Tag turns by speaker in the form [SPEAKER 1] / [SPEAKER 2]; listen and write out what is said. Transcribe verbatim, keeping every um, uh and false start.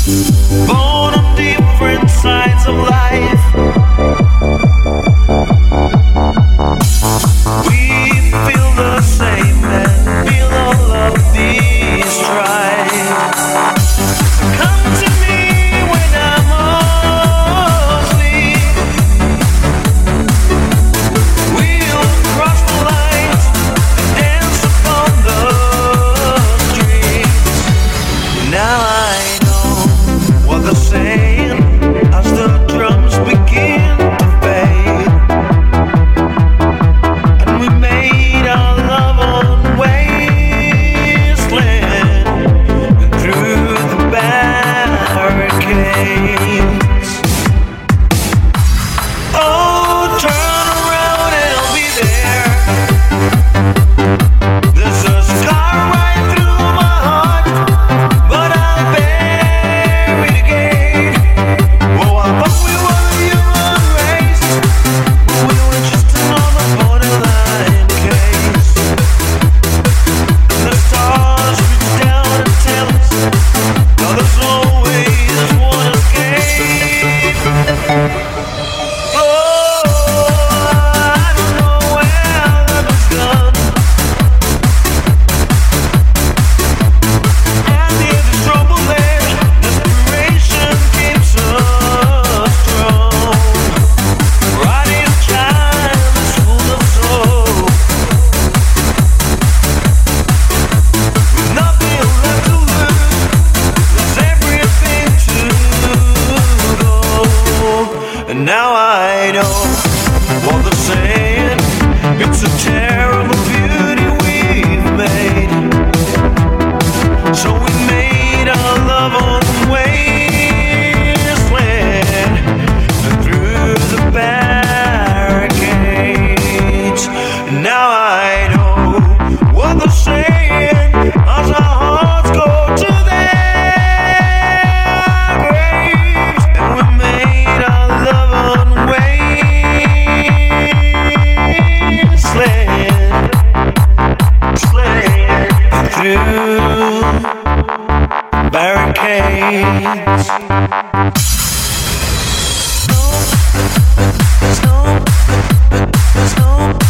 [SPEAKER 1] Born on different sides of life. We feel the same and feel all of these strife. Come to me when I'm asleep. We'll cross the lines and dance upon the streets. Now I know what they're saying as the drums begin to fade, and we made our love on wasteland and through the barricades. Oh, turn around and I'll be there. There's a scar right through my heart, but I'll bear it again. Oh, I thought we were the human race, but we were just another borderline case. And the stars reach down and tell us, oh, there's always one escape. Oh, I don't know where love has gone, and if there's trouble there, desperation keeps us strong. Riding a child is full of soul, with nothing left to lose, there's everything to go. And now I know what they're saying. It's a terrible beauty we've made. So we made our love on wasteland and through the barricades. And now I know what they're saying as our hearts go to their graves. And we made our love on wasteland, sland, and through barricades. No, there's no, there's no